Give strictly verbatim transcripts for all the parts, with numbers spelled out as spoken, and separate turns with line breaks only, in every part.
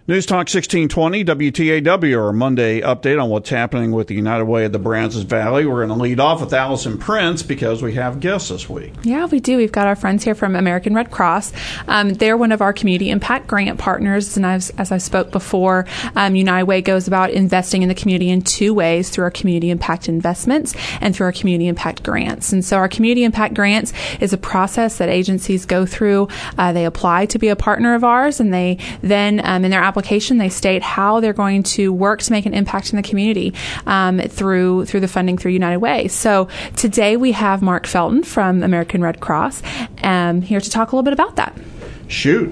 News Talk sixteen twenty W T A W, our Monday update on what's happening with the United Way of the Brazos Valley. We're going to lead off with Allison Prince because we have guests this week.
Yeah, we do. We've got our friends here from American Red Cross. Um, they're one of our community impact grant partners, and I've, as I spoke before, um, United Way goes about investing in the community in two ways, through our community impact investments and through our community impact grants. And so our community impact grants is a process that agencies go through. Uh, they apply to be a partner of ours, and they then, um, in their application, they state how they're going to work to make an impact in the community um, through through the funding through United Way. So today we have Mark Felton from American Red Cross um, here to talk a little bit about that.
Shoot.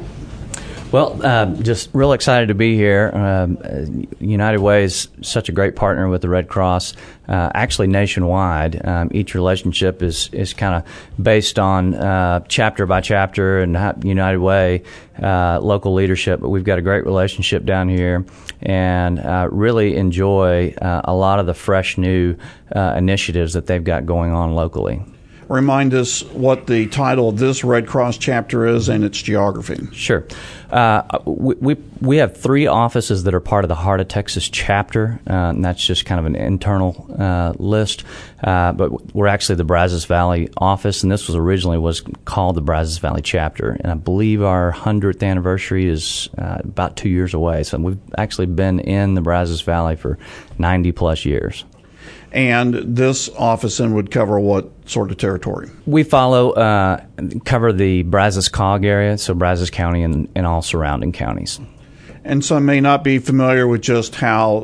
Well, uh, just real excited to be here. Um, United Way is such a great partner with the Red Cross, uh, actually nationwide. Um, each relationship is, is kind of based on uh, chapter by chapter and how United Way, uh, local leadership. But we've got a great relationship down here and uh, really enjoy uh, a lot of the fresh new uh, initiatives that they've got going on locally.
Remind us what the title of this Red Cross chapter is and its geography.
Sure. Uh, we, we we have three offices that are part of the Heart of Texas chapter, uh, and that's just kind of an internal uh, list. Uh, but we're actually the Brazos Valley office, and this was originally was called the Brazos Valley chapter. And I believe our hundredth anniversary is uh, about two years away. So we've actually been in the Brazos Valley for ninety plus years.
And this office then would cover what sort of territory?
We follow, uh, cover the Brazos-Cog area, so Brazos County and, and all surrounding counties.
And some may not be familiar with just how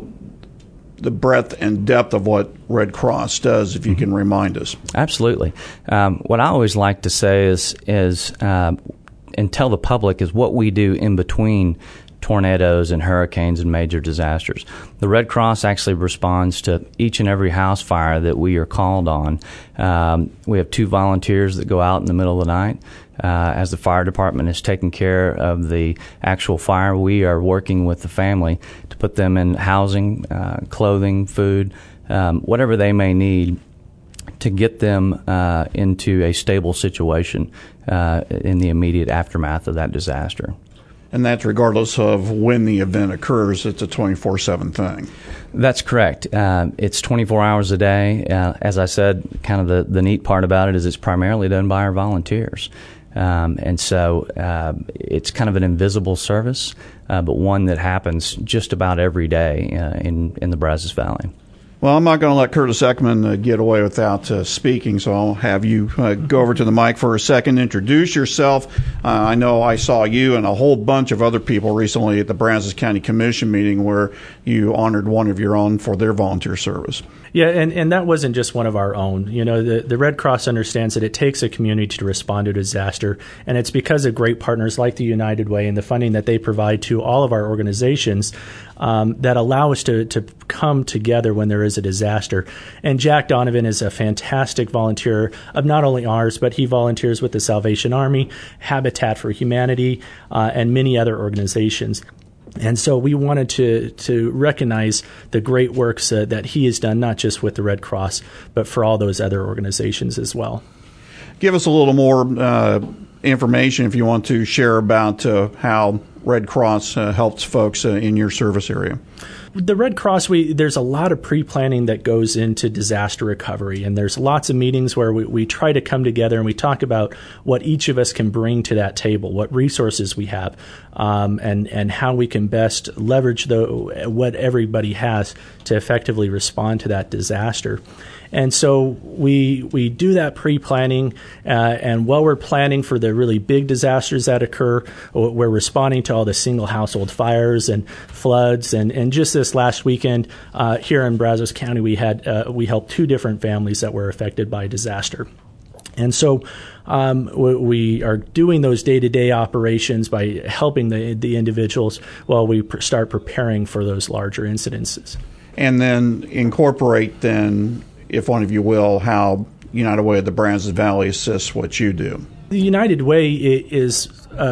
the breadth and depth of what Red Cross does, if you can remind us.
Absolutely. Um, what I always like to say is, is uh, and tell the public, is what we do in between tornadoes and hurricanes and major disasters. The Red Cross actually responds to each and every house fire that we are called on. Um, we have two volunteers that go out in the middle of the night. Uh, as the fire department is taking care of the actual fire, we are working with the family to put them in housing, uh, clothing, food, um, whatever they may need to get them uh, into a stable situation uh, in the immediate aftermath of that disaster.
And that's regardless of when the event occurs. It's a twenty-four seven thing.
That's correct. Uh, it's twenty-four hours a day. Uh, as I said, kind of the, the neat part about it is it's primarily done by our volunteers. Um, and so uh, it's kind of an invisible service, uh, but one that happens just about every day uh, in, in the Brazos Valley.
Well, I'm not going to let Curtis Ekman uh, get away without uh, speaking, so I'll have you uh, go over to the mic for a second. Introduce yourself. Uh, I know I saw you and a whole bunch of other people recently at the Brazos County Commission meeting where you honored one of your own for their volunteer service.
Yeah, and, and that wasn't just one of our own. You know, the, the Red Cross understands that it takes a community to respond to a disaster, and it's because of great partners like the United Way and the funding that they provide to all of our organizations um, that allow us to, to come together when there is a disaster. And Jack Donovan is a fantastic volunteer of not only ours, but he volunteers with the Salvation Army, Habitat for Humanity, uh, and many other organizations. And so we wanted to to recognize the great works uh, that he has done, not just with the Red Cross, but for all those other organizations as well.
Give us a little more uh, information, if you want to, share about uh, how Red Cross uh, helps folks uh, in your service area.
The Red Cross, we there's a lot of pre-planning that goes into disaster recovery, and there's lots of meetings where we, we try to come together and we talk about what each of us can bring to that table, what resources we have, um, and, and how we can best leverage the, what everybody has to effectively respond to that disaster. And so we we do that pre-planning, uh, and while we're planning for the really big disasters that occur, we're responding to all the single household fires and floods. And, and just this last weekend uh, here in Brazos County, we had uh, we helped two different families that were affected by disaster. And so um, we are doing those day-to-day operations by helping the the individuals while we pr- start preparing for those larger incidences.
And then incorporate then, if one of you will, how United Way of the Brazos Valley assists what you do.
The United Way is uh,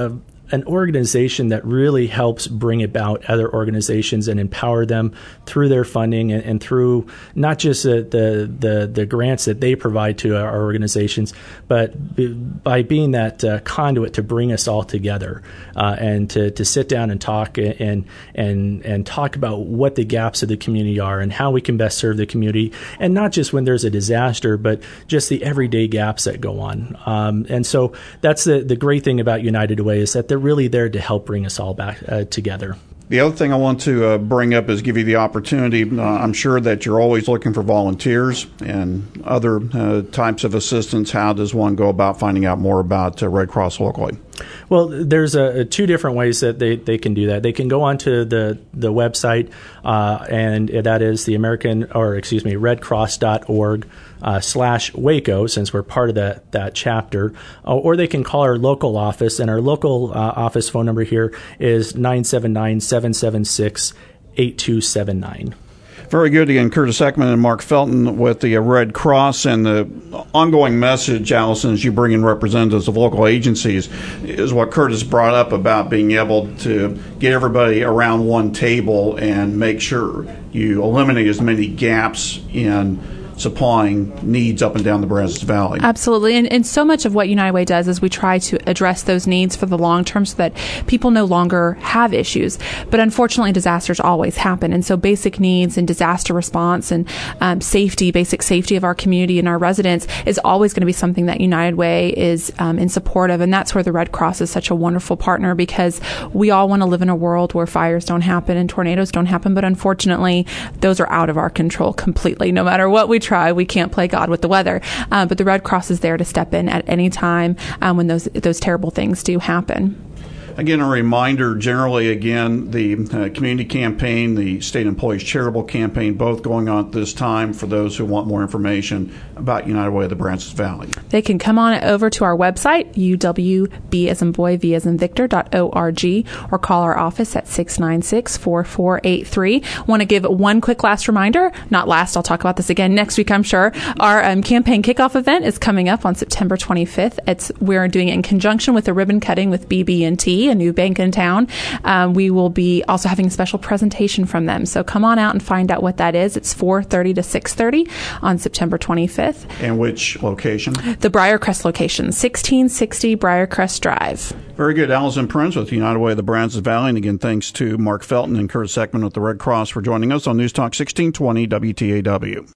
an organization that really helps bring about other organizations and empower them through their funding and, and through not just uh, the, the the grants that they provide to our organizations, but b- by being that uh, conduit to bring us all together uh, and to, to sit down and talk and and and talk about what the gaps of the community are and how we can best serve the community, and not just when there's a disaster, but just the everyday gaps that go on. Um, and so that's the the great thing about United Way, is that they're really there to help bring us all back uh, together.
The other thing I want to uh, bring up is give you the opportunity. Uh, I'm sure that you're always looking for volunteers and other uh, types of assistance. How does one go about finding out more about uh, Red Cross locally?
Well, there's a, a two different ways that they, they can do that. They can go onto the the website, uh, and that is the American, or excuse me, redcross.org uh, slash Waco, since we're part of that that chapter. Uh, or they can call our local office, and our local uh, office phone number here is nine seven nine, seven seven six, eight two seven nine.
Very good. Again, Curtis Ekman and Mark Felton with the Red Cross. And the ongoing message, Allison, as you bring in representatives of local agencies, is what Curtis brought up about being able to get everybody around one table and make sure you eliminate as many gaps in supplying needs up and down the Brazos Valley.
Absolutely. And, and so much of what United Way does is we try to address those needs for the long term so that people no longer have issues. But unfortunately, disasters always happen. And so basic needs and disaster response and um, safety, basic safety of our community and our residents is always going to be something that United Way is um, in support of. And that's where the Red Cross is such a wonderful partner, because we all want to live in a world where fires don't happen and tornadoes don't happen. But unfortunately, those are out of our control completely. No matter what we try, we can't play God with the weather. Uh, but the Red Cross is there to step in at any time um, when those those terrible things do happen.
Again, a reminder, generally, again, the uh, community campaign, the state employees charitable campaign, both going on at this time for those who want more information about United Way of the Brazos Valley.
They can come on over to our website, U W B as in boy, V as in Victor, dot org, or call our office at six nine six, four four eight three. Want to give one quick last reminder, not last, I'll talk about this again next week, I'm sure. Our um, campaign kickoff event is coming up on September twenty-fifth. It's We're doing it in conjunction with the ribbon cutting with B B and T, a new bank in town. Um, we will be also having a special presentation from them. So come on out and find out what that is. It's four thirty to six thirty on September twenty-fifth.
And which location?
The Briarcrest location, sixteen sixty Briarcrest Drive.
Very good. Allison Prince with United Way of the Brazos Valley. And again, thanks to Mark Felton and Curtis Ekman with the Red Cross for joining us on News Talk sixteen twenty W T A W.